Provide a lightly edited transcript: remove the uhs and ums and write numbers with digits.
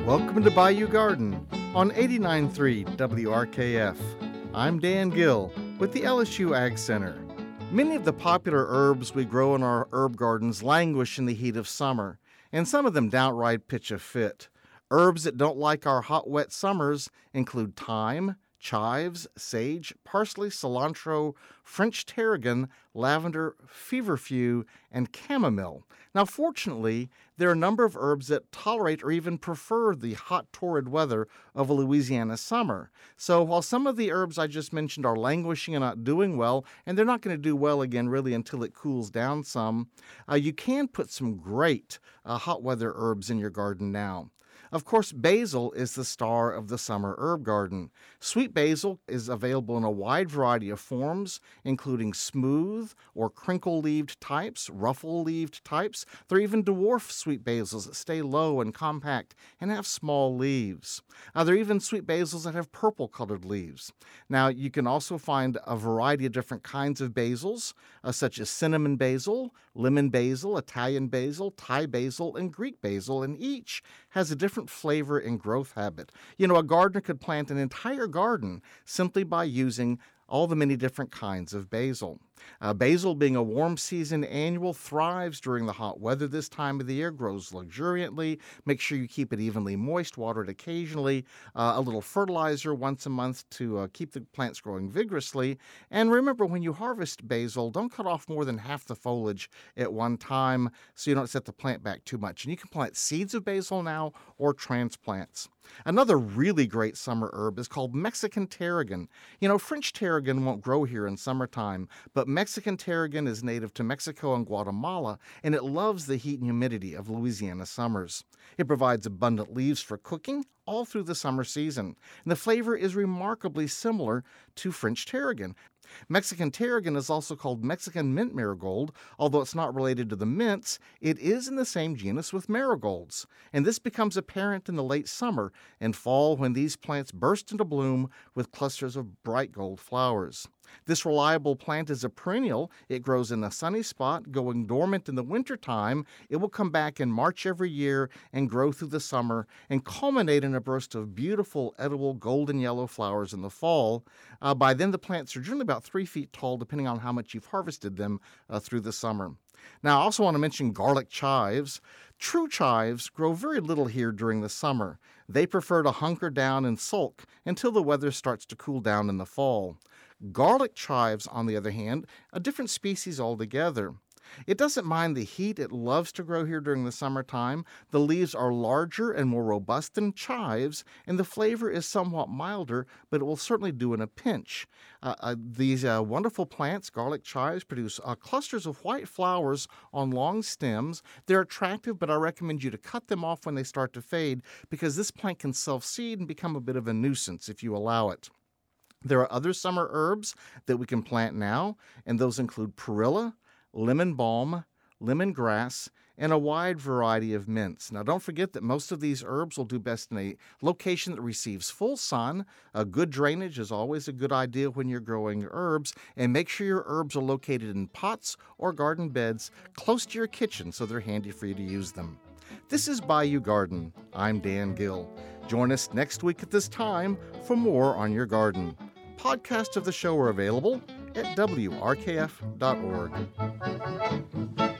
Welcome to Bayou Garden on 89.3 WRKF. I'm Dan Gill with the LSU Ag Center. Many of the popular herbs we grow in our herb gardens languish in the heat of summer, and some of them downright pitch a fit. Herbs that don't like our hot, wet summers include thyme, chives, sage, parsley, cilantro, French tarragon, lavender, feverfew, and chamomile. Now, fortunately, there are a number of herbs that tolerate or even prefer the hot, torrid weather of a Louisiana summer. So while some of the herbs I just mentioned are languishing and not doing well, and they're not going to do well again really until it cools down some, you can put some great hot weather herbs in your garden now. Of course, basil is the star of the summer herb garden. Sweet basil is available in a wide variety of forms, including smooth or crinkle-leaved types, ruffle-leaved types. There are even dwarf sweet basils that stay low and compact and have small leaves. There are even sweet basils that have purple-colored leaves. Now, you can also find a variety of different kinds of basils, such as cinnamon basil, lemon basil, Italian basil, Thai basil, and Greek basil, and each has a different flavor and growth habit. You know, a gardener could plant an entire garden simply by using all the many different kinds of basil. Basil, being a warm season annual, thrives during the hot weather this time of the year, grows luxuriantly. Make sure you keep it evenly moist, water it occasionally, a little fertilizer once a month to keep the plants growing vigorously. And remember, when you harvest basil, don't cut off more than half the foliage at one time so you don't set the plant back too much. And you can plant seeds of basil now or transplants. Another really great summer herb is called Mexican tarragon. You know, French tarragon won't grow here in summertime, but Mexican tarragon is native to Mexico and Guatemala, and it loves the heat and humidity of Louisiana summers. It provides abundant leaves for cooking all through the summer season, and the flavor is remarkably similar to French tarragon. Mexican tarragon is also called Mexican mint marigold. Although it's not related to the mints, it is in the same genus with marigolds. And this becomes apparent in the late summer and fall when these plants burst into bloom with clusters of bright gold flowers. This reliable plant is a perennial. It grows in a sunny spot, going dormant in the wintertime. It will come back in March every year and grow through the summer and culminate in a burst of beautiful, edible, golden yellow flowers in the fall. By then, the plants are generally about 3 feet tall, depending on how much you've harvested them through the summer. Now, I also want to mention garlic chives. True chives grow very little here during the summer. They prefer to hunker down and sulk until the weather starts to cool down in the fall. Garlic chives, on the other hand, a different species altogether. It doesn't mind the heat. It loves to grow here during the summertime. The leaves are larger and more robust than chives, and the flavor is somewhat milder, but it will certainly do in a pinch. These wonderful plants, garlic chives, produce clusters of white flowers on long stems. They're attractive, but I recommend you to cut them off when they start to fade because this plant can self-seed and become a bit of a nuisance if you allow it. There are other summer herbs that we can plant now, and those include perilla, lemon balm, lemongrass, and a wide variety of mints. Now, don't forget that most of these herbs will do best in a location that receives full sun. A good drainage is always a good idea when you're growing herbs, and make sure your herbs are located in pots or garden beds close to your kitchen so they're handy for you to use them. This is Bayou Garden. I'm Dan Gill. Join us next week at this time for more on your garden. Podcasts of the show are available at WRKF.org.